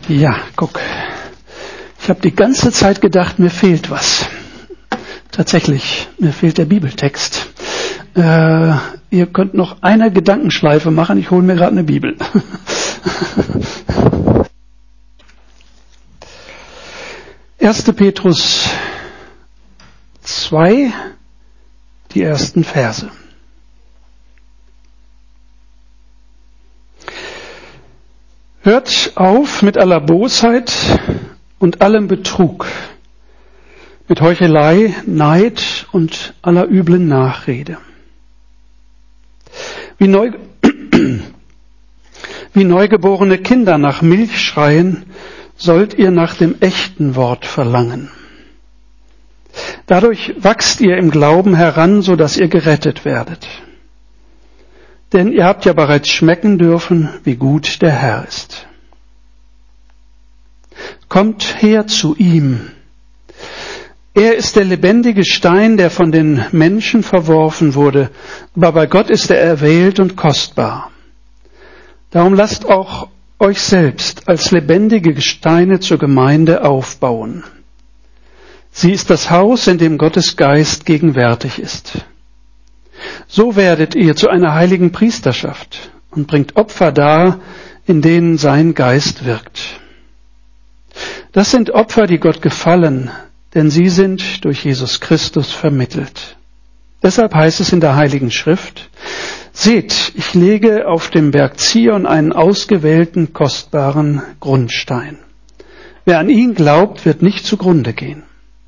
Ja, guck. Ich habe die ganze Zeit gedacht, mir fehlt was. Tatsächlich, mir fehlt der Bibeltext. Ihr könnt noch eine Gedankenschleife machen. Ich hole mir gerade eine Bibel. 1. Petrus 2, die ersten Verse. Hört auf mit aller Bosheit und allem Betrug, mit Heuchelei, Neid und aller üblen Nachrede. Wie neugeborene Kinder nach Milch schreien, sollt ihr nach dem echten Wort verlangen. Dadurch wachst ihr im Glauben heran, so dass ihr gerettet werdet. Denn ihr habt ja bereits schmecken dürfen, wie gut der Herr ist. Kommt her zu ihm. Er ist der lebendige Stein, der von den Menschen verworfen wurde, aber bei Gott ist er erwählt und kostbar. Darum lasst auch euch selbst als lebendige Steine zur Gemeinde aufbauen. Sie ist das Haus, in dem Gottes Geist gegenwärtig ist. So werdet ihr zu einer heiligen Priesterschaft und bringt Opfer dar, in denen sein Geist wirkt. Das sind Opfer, die Gott gefallen, denn sie sind durch Jesus Christus vermittelt. Deshalb heißt es in der Heiligen Schrift: Seht, ich lege auf dem Berg Zion einen ausgewählten, kostbaren Grundstein. Wer an ihn glaubt, wird nicht zugrunde gehen.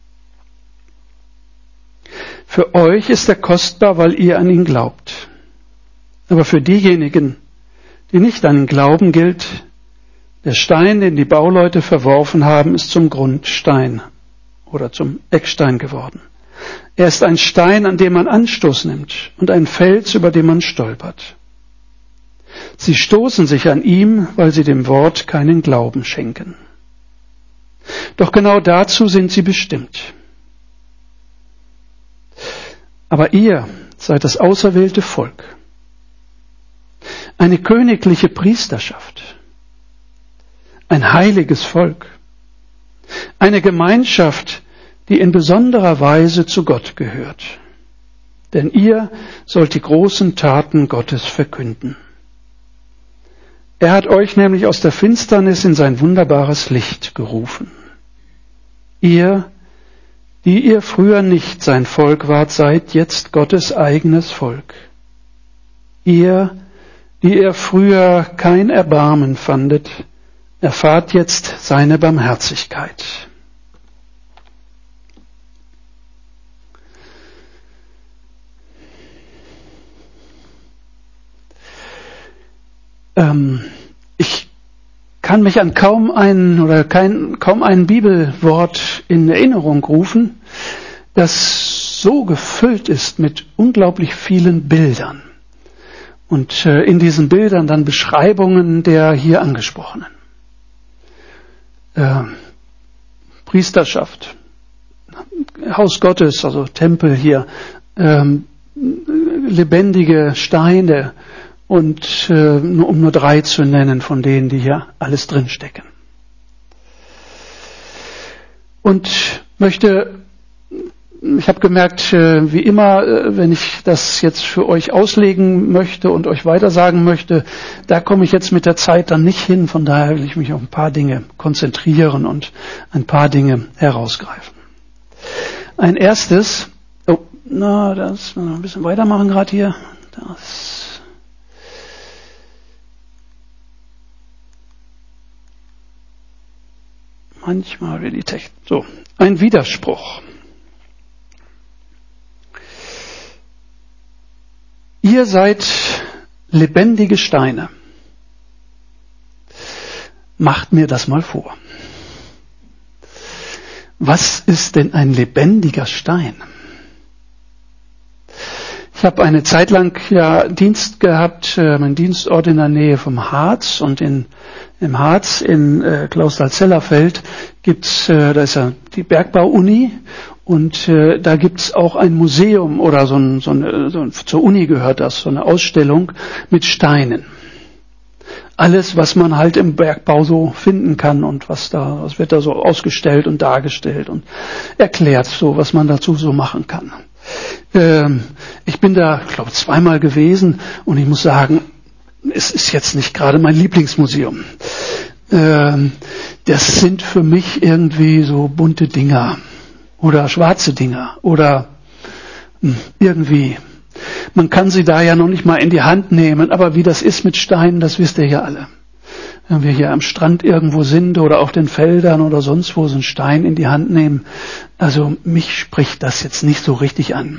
Für euch ist er kostbar, weil ihr an ihn glaubt. Aber für diejenigen, die nicht an ihn glauben, gilt: Der Stein, den die Bauleute verworfen haben, ist zum Grundstein oder zum Eckstein geworden. Er ist ein Stein, an dem man Anstoß nimmt, und ein Fels, über den man stolpert. Sie stoßen sich an ihm, weil sie dem Wort keinen Glauben schenken. Doch genau dazu sind sie bestimmt. Aber ihr seid das auserwählte Volk, eine königliche Priesterschaft, ein heiliges Volk, eine Gemeinschaft, die in besonderer Weise zu Gott gehört. Denn ihr sollt die großen Taten Gottes verkünden. Er hat euch nämlich aus der Finsternis in sein wunderbares Licht gerufen. Ihr, die ihr früher nicht sein Volk wart, seid jetzt Gottes eigenes Volk. Ihr, die ihr früher kein Erbarmen fandet, erfahrt jetzt seine Barmherzigkeit. Ich kann mich an kaum ein Bibelwort in Erinnerung rufen, das so gefüllt ist mit unglaublich vielen Bildern. Und in diesen Bildern dann Beschreibungen der hier Angesprochenen. Priesterschaft, Haus Gottes, also Tempel hier, lebendige Steine und um nur 3 zu nennen von denen, die hier alles drinstecken. Und ich habe gemerkt, wie immer, wenn ich das jetzt für euch auslegen möchte und euch weitersagen möchte, da komme ich jetzt mit der Zeit dann nicht hin. Von daher will ich mich auf ein paar Dinge konzentrieren und ein paar Dinge herausgreifen. Ein erstes, das noch ein bisschen weitermachen gerade hier. Manchmal will die Technik. So, ein Widerspruch. Ihr seid lebendige Steine. Macht mir das mal vor. Was ist denn ein lebendiger Stein? Ich habe eine Zeit lang Dienst gehabt, mein Dienstort in der Nähe vom Harz, und im Harz in Clausthal-Zellerfeld gibt's, da ist ja die Bergbau-Uni, und da gibt's auch ein Museum oder zur Uni gehört das, so eine Ausstellung mit Steinen. alles, was man halt im Bergbau so finden kann und was wird da so ausgestellt und dargestellt und erklärt, so was man dazu so machen kann. Ich bin da, ich glaube, 2-mal gewesen und ich muss sagen, es ist jetzt nicht gerade mein Lieblingsmuseum. Das sind für mich irgendwie so bunte Dinger oder schwarze Dinger oder irgendwie. Man kann sie da ja noch nicht mal in die Hand nehmen, aber wie das ist mit Steinen, das wisst ihr ja alle. Wenn wir hier am Strand irgendwo sind oder auf den Feldern oder sonst wo so einen Stein in die Hand nehmen, also mich spricht das jetzt nicht so richtig an.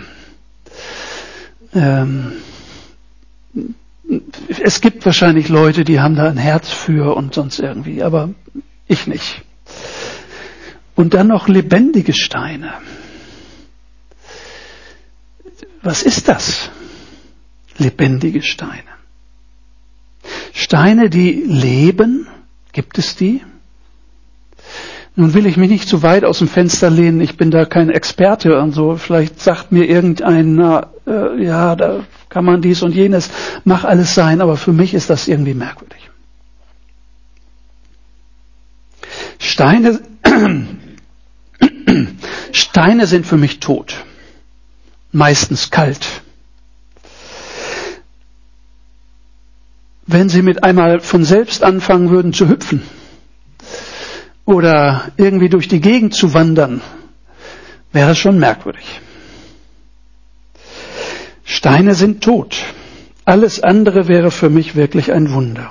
Es gibt wahrscheinlich Leute, die haben da ein Herz für und sonst irgendwie, aber ich nicht. Und dann noch lebendige Steine. Was ist das? Lebendige Steine. Steine, die leben, gibt es die? Nun will ich mich nicht zu weit aus dem Fenster lehnen, ich bin da kein Experte und so. Vielleicht sagt mir irgendeiner, ja, da kann man dies und jenes, mach alles sein, aber für mich ist das irgendwie merkwürdig. Steine sind für mich tot. Meistens kalt. Wenn sie mit einmal von selbst anfangen würden zu hüpfen oder irgendwie durch die Gegend zu wandern, wäre es schon merkwürdig. Steine sind tot. Alles andere wäre für mich wirklich ein Wunder.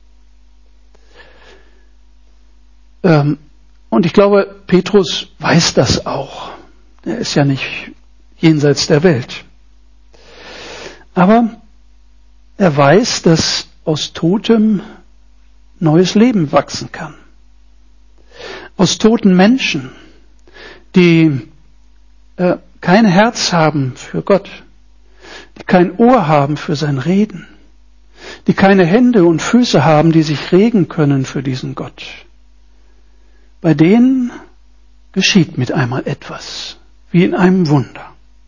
Und ich glaube, Petrus weiß das auch. Er ist ja nicht jenseits der Welt. Aber er weiß, dass aus Totem neues Leben wachsen kann. Aus toten Menschen, die kein Herz haben für Gott, die kein Ohr haben für sein Reden, die keine Hände und Füße haben, die sich regen können für diesen Gott. Bei denen geschieht mit einmal etwas, wie in einem Wunder.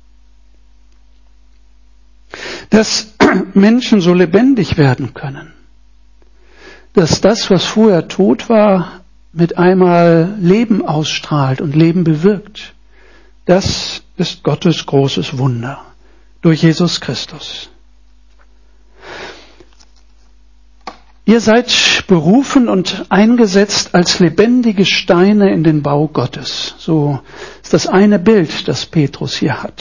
Dass Menschen so lebendig werden können, dass das, was vorher tot war, mit einmal Leben ausstrahlt und Leben bewirkt, das ist Gottes großes Wunder durch Jesus Christus. Ihr seid berufen und eingesetzt als lebendige Steine in den Bau Gottes. So ist das eine Bild, das Petrus hier hat.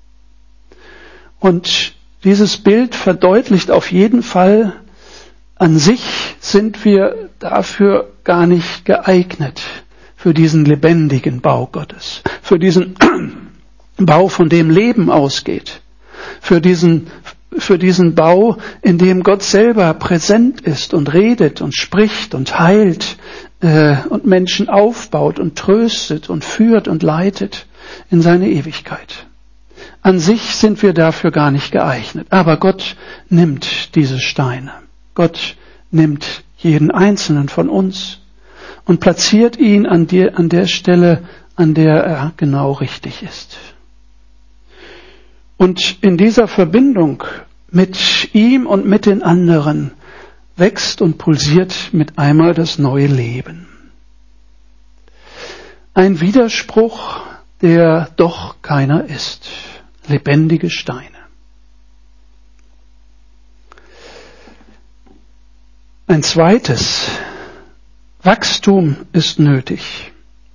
Und dieses Bild verdeutlicht auf jeden Fall, an sich sind wir dafür gar nicht geeignet, für diesen lebendigen Bau Gottes, für diesen Bau, von dem Leben ausgeht, für diesen Bau, in dem Gott selber präsent ist und redet und spricht und heilt und Menschen aufbaut und tröstet und führt und leitet in seine Ewigkeit. An sich sind wir dafür gar nicht geeignet. Aber Gott nimmt diese Steine. Gott nimmt jeden einzelnen von uns und platziert ihn an der Stelle, an der er genau richtig ist. Und in dieser Verbindung mit ihm und mit den anderen wächst und pulsiert mit einmal das neue Leben. Ein Widerspruch, der doch keiner ist. Lebendige Steine. Ein zweites, Wachstum ist nötig.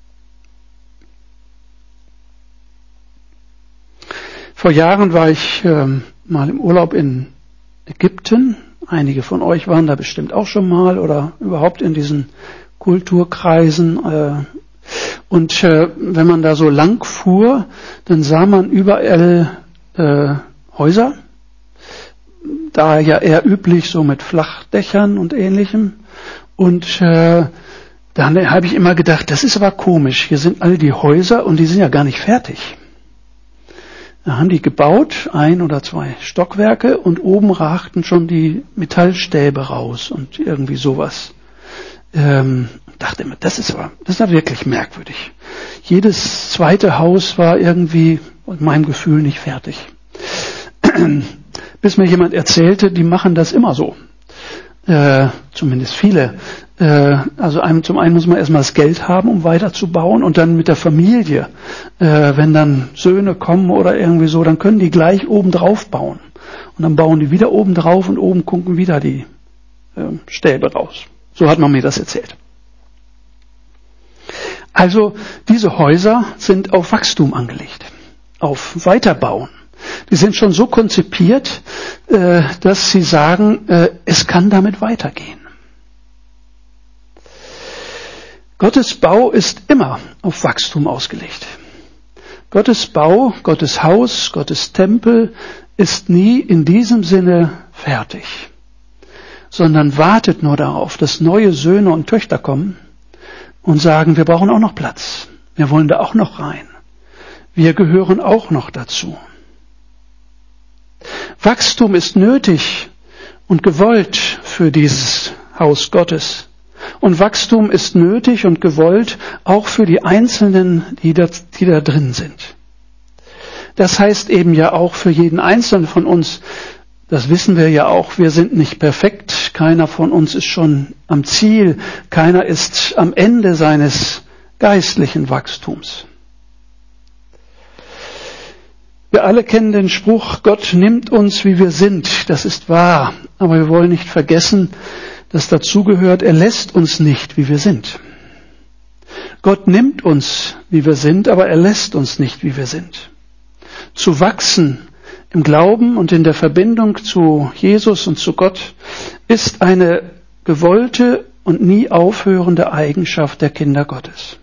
Vor Jahren war ich mal im Urlaub in Ägypten. Einige von euch waren da bestimmt auch schon mal oder überhaupt in diesen Kulturkreisen. Und wenn man da so lang fuhr, dann sah man überall Häuser. Da ja eher üblich, so mit Flachdächern und Ähnlichem. Und dann habe ich immer gedacht, das ist aber komisch. Hier sind alle die Häuser und die sind ja gar nicht fertig. Da haben die gebaut, 1 oder 2 Stockwerke und oben ragten schon die Metallstäbe raus und irgendwie sowas. Dachte immer, das ist ja wirklich merkwürdig. Jedes zweite Haus war irgendwie, in meinem Gefühl, nicht fertig. Bis mir jemand erzählte, die machen das immer so. zumindest viele. Also zum einen muss man erstmal das Geld haben, um weiterzubauen, und dann mit der Familie. Wenn dann Söhne kommen oder irgendwie so, dann können die gleich oben drauf bauen. Und dann bauen die wieder oben drauf und oben gucken wieder die Stäbe raus. So hat man mir das erzählt. Also diese Häuser sind auf Wachstum angelegt, auf Weiterbauen. Die sind schon so konzipiert, dass sie sagen, es kann damit weitergehen. Gottes Bau ist immer auf Wachstum ausgelegt. Gottes Bau, Gottes Haus, Gottes Tempel ist nie in diesem Sinne fertig, sondern wartet nur darauf, dass neue Söhne und Töchter kommen und sagen, wir brauchen auch noch Platz. Wir wollen da auch noch rein. Wir gehören auch noch dazu. Wachstum ist nötig und gewollt für dieses Haus Gottes. Und Wachstum ist nötig und gewollt auch für die Einzelnen, die da drin sind. Das heißt eben ja auch für jeden Einzelnen von uns, das wissen wir ja auch, wir sind nicht perfekt. Keiner von uns ist schon am Ziel. Keiner ist am Ende seines geistlichen Wachstums. Wir alle kennen den Spruch, Gott nimmt uns, wie wir sind. Das ist wahr. Aber wir wollen nicht vergessen, dass dazu gehört, er lässt uns nicht, wie wir sind. Gott nimmt uns, wie wir sind, aber er lässt uns nicht, wie wir sind. Zu wachsen im Glauben und in der Verbindung zu Jesus und zu Gott ist eine gewollte und nie aufhörende Eigenschaft der Kinder Gottes.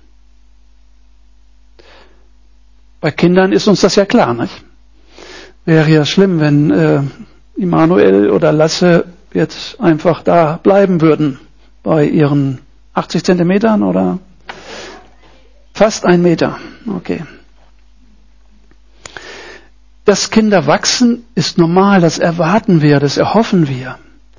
Bei Kindern ist uns das ja klar, nicht? Wäre ja schlimm, wenn Immanuel oder Lasse jetzt einfach da bleiben würden bei ihren 80 Zentimetern oder fast 1 Meter. Okay. Dass Kinder wachsen, ist normal, das erwarten wir, das erhoffen wir.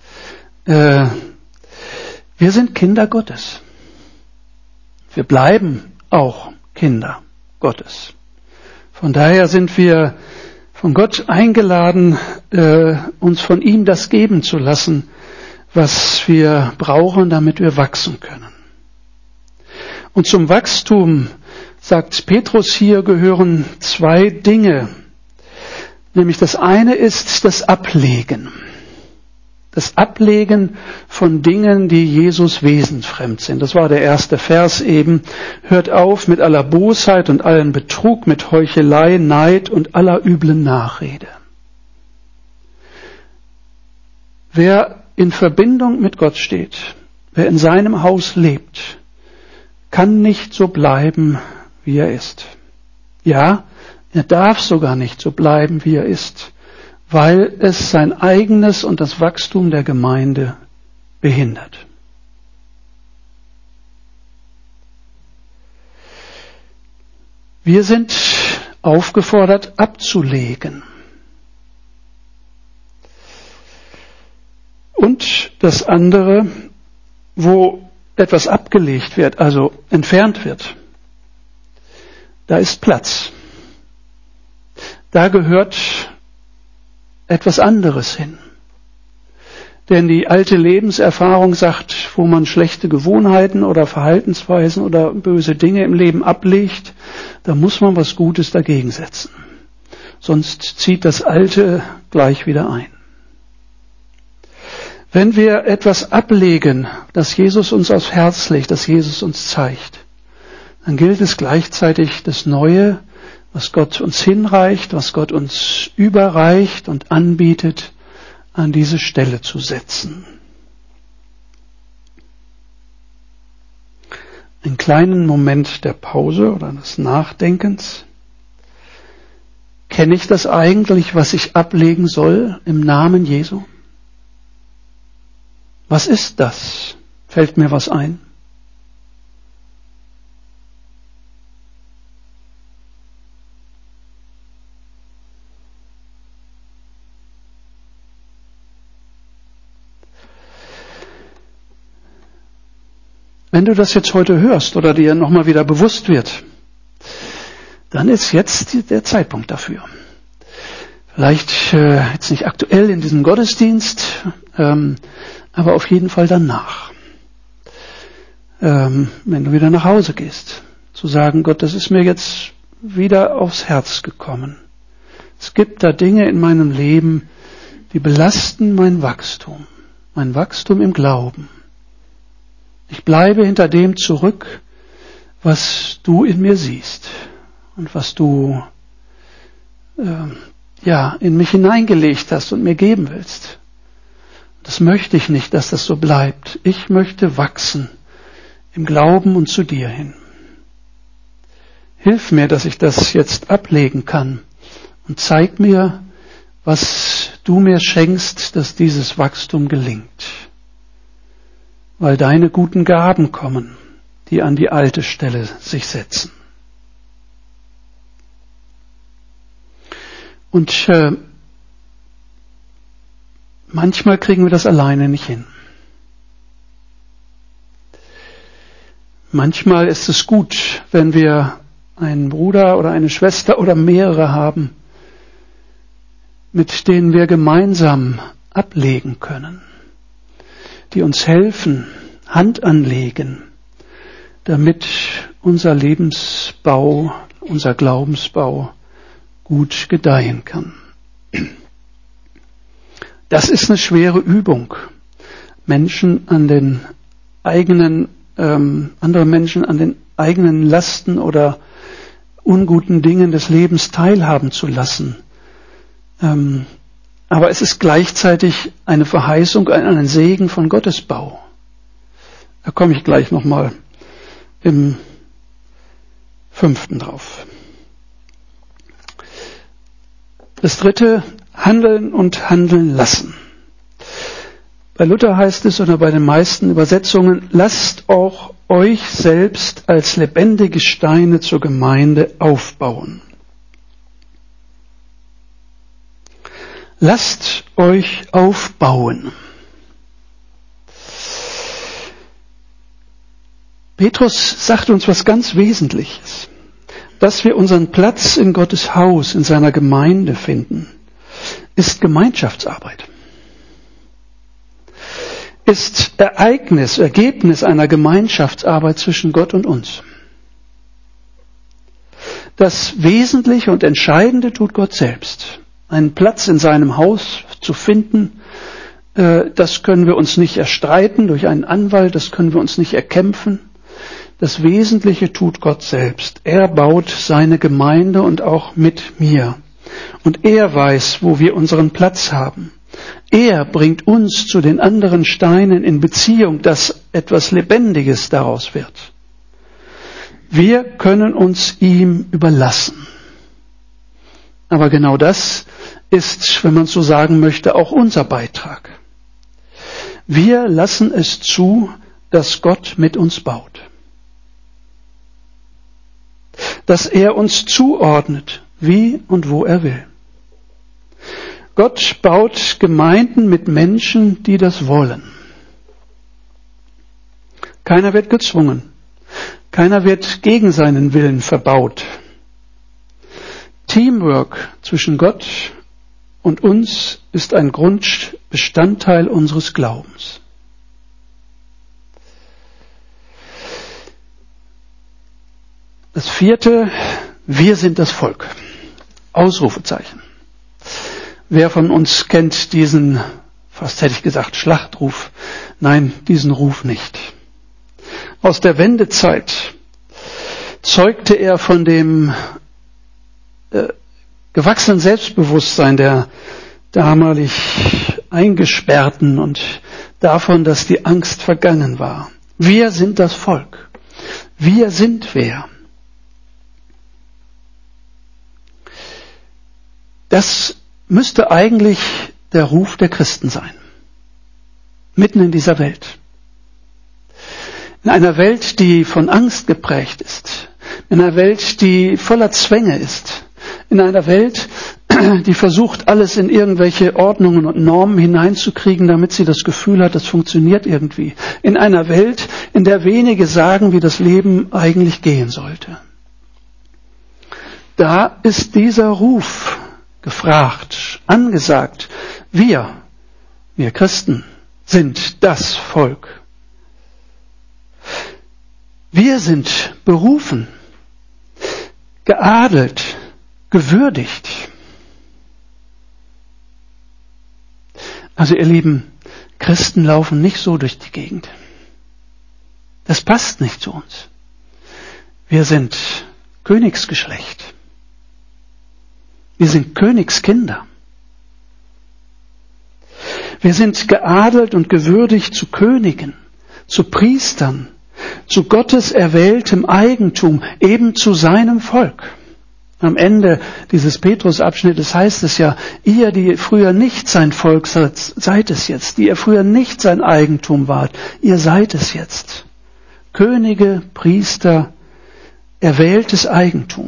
Wir sind Kinder Gottes. Wir bleiben auch Kinder Gottes. Von daher sind wir von Gott eingeladen, uns von ihm das geben zu lassen, was wir brauchen, damit wir wachsen können. Und zum Wachstum, sagt Petrus hier, gehören 2 Dinge. Nämlich das eine ist das Ablegen. Das Ablegen von Dingen, die Jesus wesensfremd sind. Das war der erste Vers eben. Hört auf mit aller Bosheit und allen Betrug, mit Heuchelei, Neid und aller üblen Nachrede. Wer in Verbindung mit Gott steht, wer in seinem Haus lebt, kann nicht so bleiben, wie er ist. Ja, er darf sogar nicht so bleiben, wie er ist, weil es sein eigenes und das Wachstum der Gemeinde behindert. Wir sind aufgefordert, abzulegen. Und das andere, wo etwas abgelegt wird, also entfernt wird, da ist Platz. Da gehört etwas anderes hin. Denn die alte Lebenserfahrung sagt, wo man schlechte Gewohnheiten oder Verhaltensweisen oder böse Dinge im Leben ablegt, da muss man was Gutes dagegen setzen. Sonst zieht das Alte gleich wieder ein. Wenn wir etwas ablegen, das Jesus uns aufs Herz legt, das Jesus uns zeigt, dann gilt es gleichzeitig, das Neue, was Gott uns hinreicht, was Gott uns überreicht und anbietet, an diese Stelle zu setzen. Einen kleinen Moment der Pause oder des Nachdenkens. Kenne ich das eigentlich, was ich ablegen soll im Namen Jesu? Was ist das? Fällt mir was ein? Wenn du das jetzt heute hörst oder dir nochmal wieder bewusst wird, dann ist jetzt der Zeitpunkt dafür. Vielleicht jetzt nicht aktuell in diesem Gottesdienst, aber auf jeden Fall danach. Wenn du wieder nach Hause gehst, zu sagen, Gott, das ist mir jetzt wieder aufs Herz gekommen. Es gibt da Dinge in meinem Leben, die belasten mein Wachstum im Glauben. Ich bleibe hinter dem zurück, was du in mir siehst und was du in mich hineingelegt hast und mir geben willst. Das möchte ich nicht, dass das so bleibt. Ich möchte wachsen im Glauben und zu dir hin. Hilf mir, dass ich das jetzt ablegen kann und zeig mir, was du mir schenkst, dass dieses Wachstum gelingt. Weil deine guten Gaben kommen, die an die alte Stelle sich setzen. Und manchmal kriegen wir das alleine nicht hin. Manchmal ist es gut, wenn wir einen Bruder oder eine Schwester oder mehrere haben, mit denen wir gemeinsam ablegen können, die uns helfen, Hand anlegen, damit unser Lebensbau, unser Glaubensbau gut gedeihen kann. Das ist eine schwere Übung, andere Menschen an den eigenen Lasten oder unguten Dingen des Lebens teilhaben zu lassen. Aber es ist gleichzeitig eine Verheißung, einen Segen von Gottes Bau. Da komme ich gleich nochmal im 5. drauf. Das 3, handeln und handeln lassen. Bei Luther heißt es, oder bei den meisten Übersetzungen, lasst auch euch selbst als lebendige Steine zur Gemeinde aufbauen. Lasst euch aufbauen. Petrus sagt uns was ganz Wesentliches. Dass wir unseren Platz in Gottes Haus, in seiner Gemeinde finden, ist Gemeinschaftsarbeit. Ist Ergebnis einer Gemeinschaftsarbeit zwischen Gott und uns. Das Wesentliche und Entscheidende tut Gott selbst. Einen Platz in seinem Haus zu finden, das können wir uns nicht erstreiten durch einen Anwalt, das können wir uns nicht erkämpfen. Das Wesentliche tut Gott selbst. Er baut seine Gemeinde und auch mit mir. Und er weiß, wo wir unseren Platz haben. Er bringt uns zu den anderen Steinen in Beziehung, dass etwas Lebendiges daraus wird. Wir können uns ihm überlassen. Aber genau das ist, wenn man so sagen möchte, auch unser Beitrag. Wir lassen es zu, dass Gott mit uns baut. Dass er uns zuordnet, wie und wo er will. Gott baut Gemeinden mit Menschen, die das wollen. Keiner wird gezwungen. Keiner wird gegen seinen Willen verbaut. Teamwork zwischen Gott und uns ist ein Grundbestandteil unseres Glaubens. Das 4, wir sind das Volk. Ausrufezeichen. Wer von uns kennt diesen, fast hätte ich gesagt, Schlachtruf? Nein, diesen Ruf nicht. Aus der Wendezeit zeugte er von dem gewachsenen Selbstbewusstsein der damalig Eingesperrten und davon, dass die Angst vergangen war. Wir sind das Volk. Wir sind wer? Das müsste eigentlich der Ruf der Christen sein. Mitten in dieser Welt. In einer Welt, die von Angst geprägt ist. In einer Welt, die voller Zwänge ist. In einer Welt, die versucht, alles in irgendwelche Ordnungen und Normen hineinzukriegen, damit sie das Gefühl hat, das funktioniert irgendwie. In einer Welt, in der wenige sagen, wie das Leben eigentlich gehen sollte. Da ist dieser Ruf gefragt, angesagt. Wir Christen, sind das Volk. Wir sind berufen, geadelt, gewürdigt. Also ihr Lieben, Christen laufen nicht so durch die Gegend. Das passt nicht zu uns. Wir sind Königsgeschlecht. Wir sind Königskinder. Wir sind geadelt und gewürdigt zu Königen, zu Priestern, zu Gottes erwähltem Eigentum, eben zu seinem Volk. Am Ende dieses Petrus-Abschnittes heißt es ja, ihr, die früher nicht sein Volk seid es jetzt, die ihr früher nicht sein Eigentum wart, ihr seid es jetzt. Könige, Priester, erwähltes Eigentum.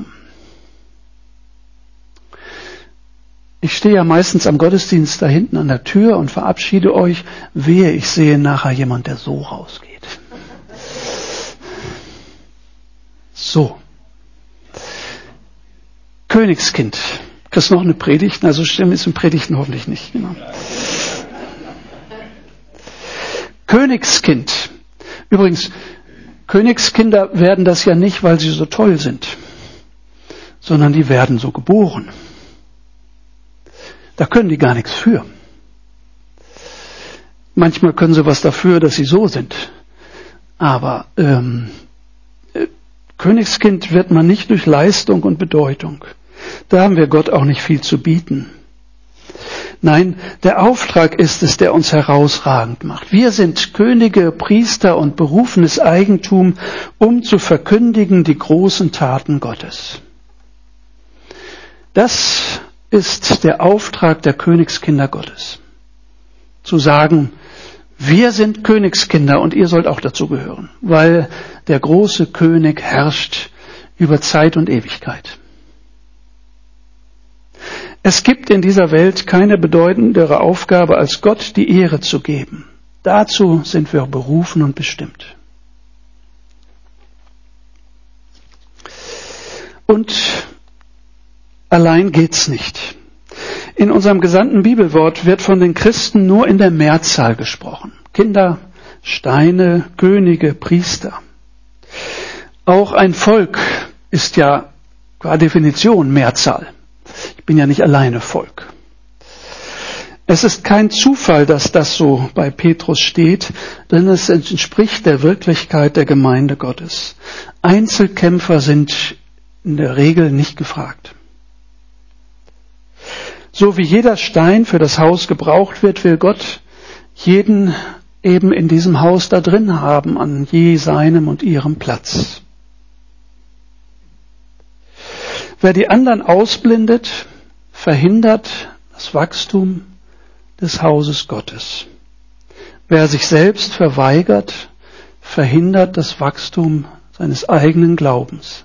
Ich stehe ja meistens am Gottesdienst da hinten an der Tür und verabschiede euch. Wehe, ich sehe nachher jemand, der so rausgeht. So. Königskind. Kriegst du noch eine Predigt? Na, so schlimm ist in Predigten hoffentlich nicht. Genau. Königskind. Übrigens, Königskinder werden das ja nicht, weil sie so toll sind, sondern die werden so geboren. Da können die gar nichts für. Manchmal können sie was dafür, dass sie so sind. Aber Königskind wird man nicht durch Leistung und Bedeutung. Da haben wir Gott auch nicht viel zu bieten. Nein, der Auftrag ist es, der uns herausragend macht. Wir sind Könige, Priester und berufenes Eigentum, um zu verkündigen die großen Taten Gottes. Das ist der Auftrag der Königskinder Gottes. Zu sagen, wir sind Königskinder und ihr sollt auch dazu gehören, weil der große König herrscht über Zeit und Ewigkeit. Es gibt in dieser Welt keine bedeutendere Aufgabe, als Gott die Ehre zu geben. Dazu sind wir berufen und bestimmt. Und allein geht's nicht. In unserem gesandten Bibelwort wird von den Christen nur in der Mehrzahl gesprochen. Kinder, Steine, Könige, Priester. Auch ein Volk ist ja qua Definition Mehrzahl. Ich bin ja nicht alleine Volk. Es ist kein Zufall, dass das so bei Petrus steht, denn es entspricht der Wirklichkeit der Gemeinde Gottes. Einzelkämpfer sind in der Regel nicht gefragt. So wie jeder Stein für das Haus gebraucht wird, will Gott jeden eben in diesem Haus da drin haben, an je seinem und ihrem Platz. Wer die anderen ausblindet, verhindert das Wachstum des Hauses Gottes. Wer sich selbst verweigert, verhindert das Wachstum seines eigenen Glaubens.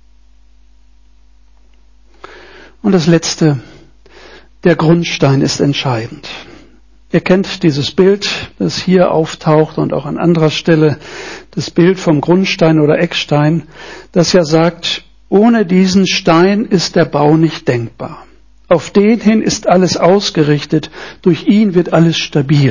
Und das Letzte, der Grundstein ist entscheidend. Ihr kennt dieses Bild, das hier auftaucht und auch an anderer Stelle, das Bild vom Grundstein oder Eckstein, das ja sagt, ohne diesen Stein ist der Bau nicht denkbar. Auf den hin ist alles ausgerichtet, durch ihn wird alles stabil.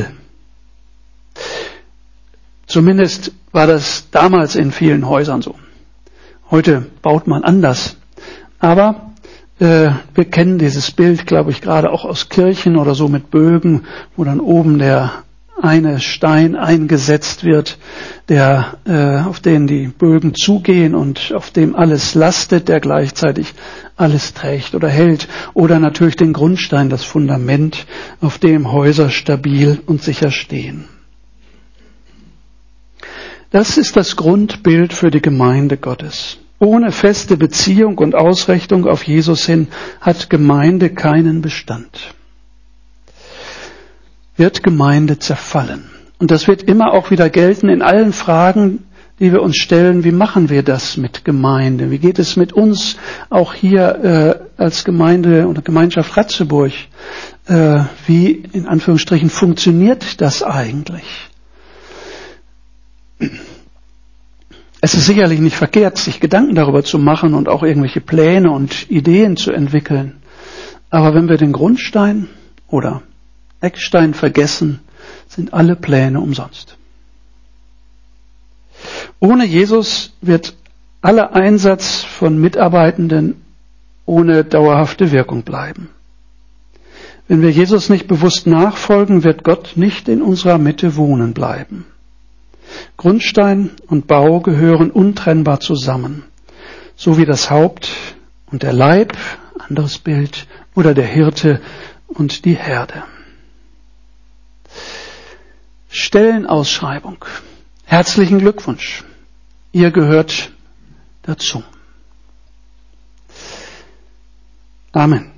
Zumindest war das damals in vielen Häusern so. Heute baut man anders. Aber wir kennen dieses Bild, glaube ich, gerade auch aus Kirchen oder so mit Bögen, wo dann oben der eine Stein eingesetzt wird, der auf den die Bögen zugehen und auf dem alles lastet, der gleichzeitig alles trägt oder hält. Oder natürlich den Grundstein, das Fundament, auf dem Häuser stabil und sicher stehen. Das ist das Grundbild für die Gemeinde Gottes. Ohne feste Beziehung und Ausrichtung auf Jesus hin hat Gemeinde keinen Bestand. Wird Gemeinde zerfallen. Und das wird immer auch wieder gelten in allen Fragen, die wir uns stellen. Wie machen wir das mit Gemeinde? Wie geht es mit uns auch hier als Gemeinde oder Gemeinschaft Ratzeburg? Wie, in Anführungsstrichen, funktioniert das eigentlich? Es ist sicherlich nicht verkehrt, sich Gedanken darüber zu machen und auch irgendwelche Pläne und Ideen zu entwickeln. Aber wenn wir den Grundstein oder Eckstein vergessen, sind alle Pläne umsonst. Ohne Jesus wird aller Einsatz von Mitarbeitenden ohne dauerhafte Wirkung bleiben. Wenn wir Jesus nicht bewusst nachfolgen, wird Gott nicht in unserer Mitte wohnen bleiben. Grundstein und Bau gehören untrennbar zusammen, so wie das Haupt und der Leib, anderes Bild, oder der Hirte und die Herde. Stellenausschreibung. Herzlichen Glückwunsch. Ihr gehört dazu. Amen.